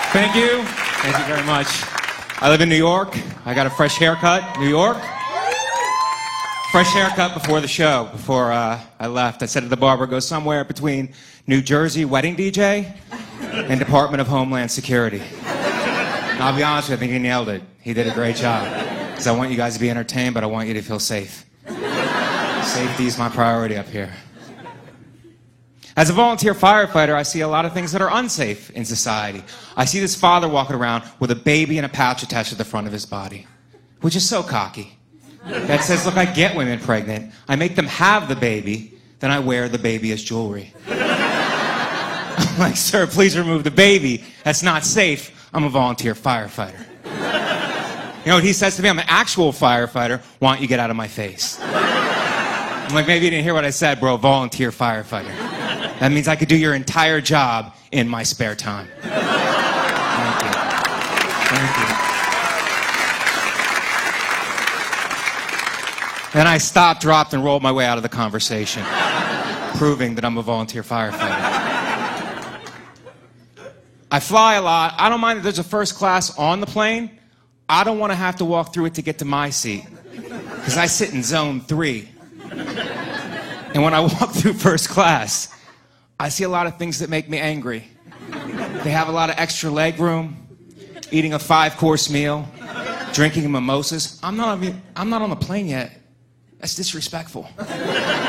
Thank you. Thank you very much. I live in New York. I got a fresh haircut. New York. Fresh haircut before the show, before I left. I said to the barber, go somewhere between New Jersey wedding DJ and Department of Homeland Security. And I'll be honest with you, I think he nailed it. He did a great job. Because I want you guys to be entertained, but I want you to feel safe. Safety is my priority up here. As a volunteer firefighter, I see a lot of things that are unsafe in society. I see this father walking around with a baby in a pouch attached to the front of his body, which is so cocky. That says, look, I get women pregnant. I make them have the baby, then I wear the baby as jewelry. I'm like, sir, please remove the baby. That's not safe. I'm a volunteer firefighter. You know what he says to me? I'm an actual firefighter. Why don't you get out of my face? I'm like, maybe you didn't hear what I said, bro. Volunteer firefighter. That means I could do your entire job in my spare time. Thank you. Thank you. Then I stopped, dropped, and rolled my way out of the conversation, proving that I'm a volunteer firefighter. I fly a lot. I don't mind that there's a first class on the plane. I don't want to have to walk through it to get to my seat, because I sit in zone 3. And when I walk through first class, I see a lot of things that make me angry. They have a lot of extra leg room, eating a 5-course meal, drinking mimosas. I'm not on the plane yet. That's disrespectful.